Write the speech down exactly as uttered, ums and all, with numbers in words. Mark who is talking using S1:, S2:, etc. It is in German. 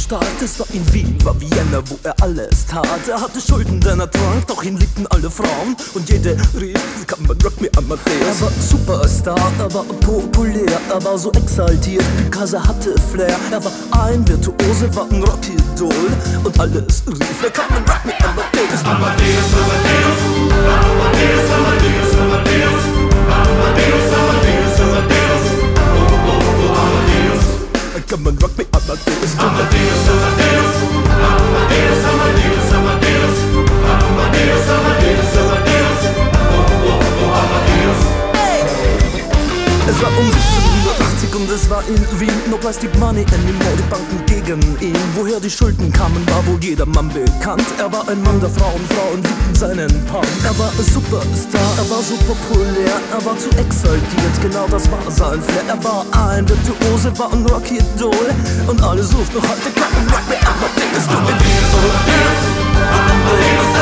S1: Superstar, das war in Wien, war Vienna, wo er alles tat. Er hatte Schulden, denn er trank, doch ihn liebten alle Frauen. Und jede rief, come and rock me Amadeus. Er war Superstar, er war populär, er war so exaltiert, because er hatte Flair. Er war ein Virtuose, war ein Rockidol. Und alles rief, come and rock me Amadeus.
S2: Amadeus, Amadeus, Amadeus, Amadeus, Amadeus, Amadeus, Amadeus, Amadeus, oh, oh, oh, Amadeus.
S1: Come and rock me Amadeus.
S2: Amadeus, Amadeus, Amadeus, Amadeus, Amadeus, Amadeus, Amadeus, Amadeus, oh, oh, oh, Amadeus.
S1: Es war um siebzehnhundertachtzig und es war in Wien. No Plastic Money anymore, die Banken gegen ihn. Woher die Schulden kamen, war wohl jedermann bekannt. Er war ein Mann der Frauen, Frauen liebten seinen Pan. Er war ein Superstar, er war so populär, er war zu exaltiert, genau das war sein Flair. Er war ein Virtuose, war ein Rockidol. Und alle suchten noch heute, come and rock me Amadeus.
S2: Amadeus, Amadeus, Amadeus,